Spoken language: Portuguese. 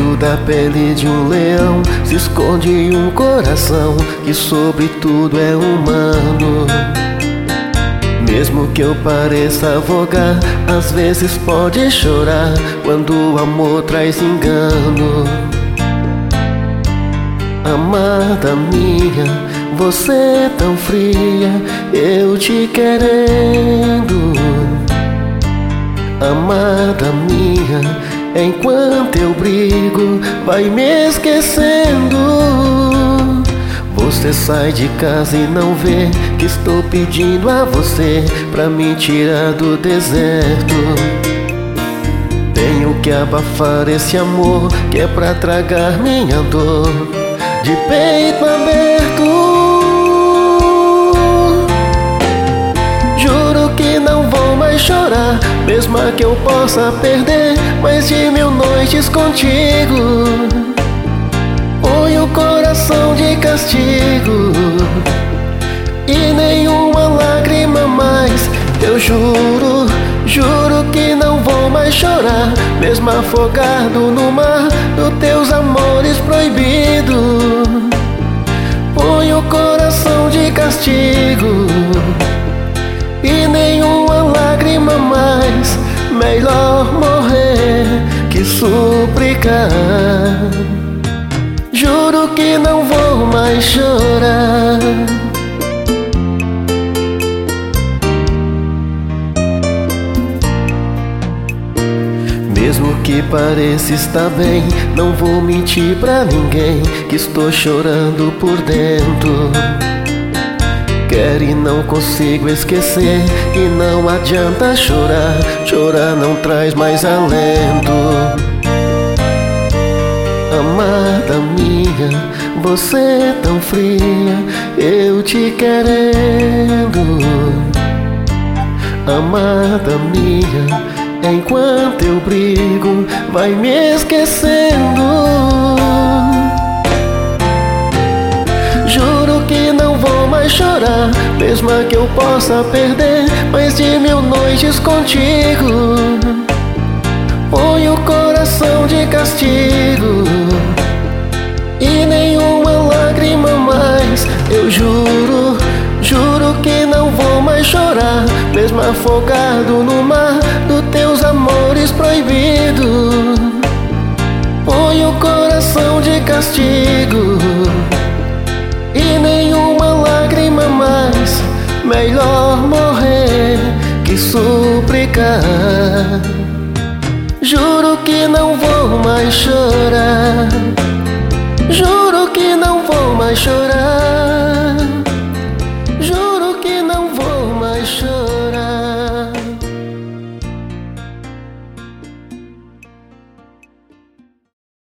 Dentro da pele de um leão se esconde um coração que sobre tudo é humano. Mesmo que eu pareça vogar, às vezes pode chorar quando o amor traz engano. Amada minha, você tão fria, eu te querendo. Amada minha, enquanto eu brigo, vai me esquecendo. Você sai de casa e não vê que estou pedindo a você pra me tirar do deserto. Tenho que abafar esse amor que é pra tragar minha dor de peito aberto. Juro que não vou mais chorar, mesmo que eu possa perder mais de 1000 noites contigo. Põe o coração de castigo e nenhuma lágrima mais. Eu juro, juro que não vou mais chorar, mesmo afogado no mar dos teus amores proibidos. Põe o coração de castigo e nenhuma lágrima mais. Melhor morrer que suplicar. Juro que não vou mais chorar. Mesmo que pareça estar bem, não vou mentir pra ninguém que estou chorando por dentro. Quero e não consigo esquecer, e não adianta chorar, chorar não traz mais alento. Amada minha, você tão fria, eu te querendo. Amada minha, enquanto eu brigo, vai me esquecendo. Juro que não vou mais chorar, mesmo que eu possa perder mais de 1000 noites contigo. Põe o coração de castigo e nenhuma lágrima mais. Eu juro, juro que não vou mais chorar, mesmo afogado no mar dos teus amores proibidos. Põe o coração de castigo e nenhuma lágrima mais. Melhor morrer que suplicar. Juro que não vou mais chorar. Juro que não vou mais chorar.